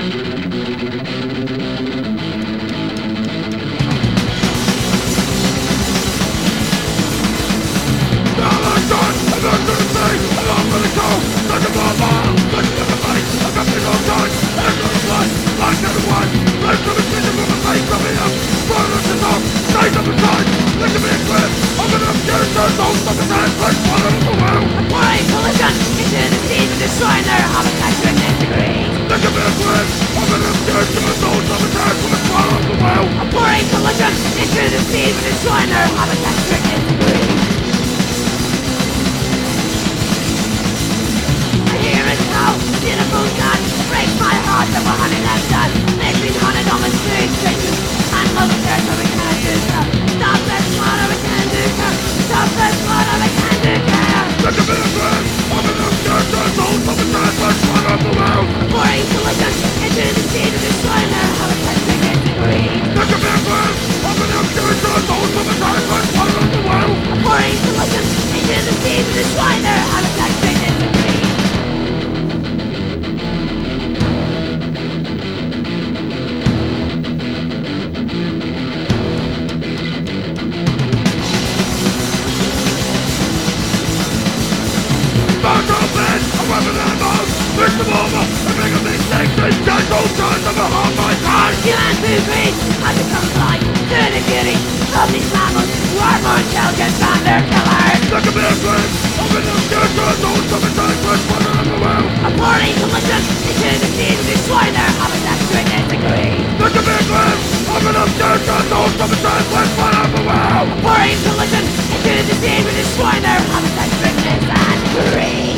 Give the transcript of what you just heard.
Destroying their habitat to a degree. There can be a glitch of an obscure to the souls of attack from the swallow of the whale. A pouring collision into the sea with destroying their habitat to a degree. I hear it now, beautiful God, breaks my heart that we're hunting them done. They've been hunted on the streets, and love the earth that we can't do so. Stop that slaughter, we can't do so. Stop that slaughter, we can't do so. There can be a glitch of an obscure to the souls of attack from the swallow of the whale. A pouring collision into the sea to destroy their habitat to a degree. There can be a glitch of an obscure to the souls of attack from the swallow of the whale. A pouring collision into the sea to destroy their habitat to a degree. You can't be great, I become blind to the beauty of these mammals who are more intelligent than their killers. There can be a glitch of an obscure to the souls of attack from the swallow of the whale. A pouring collision into the sea to destroy their habitat to a degree. There can be a glitch of an obscure to the souls of attack from the swallow of the whale. A pouring collision into the sea to destroy their habitat to a degree.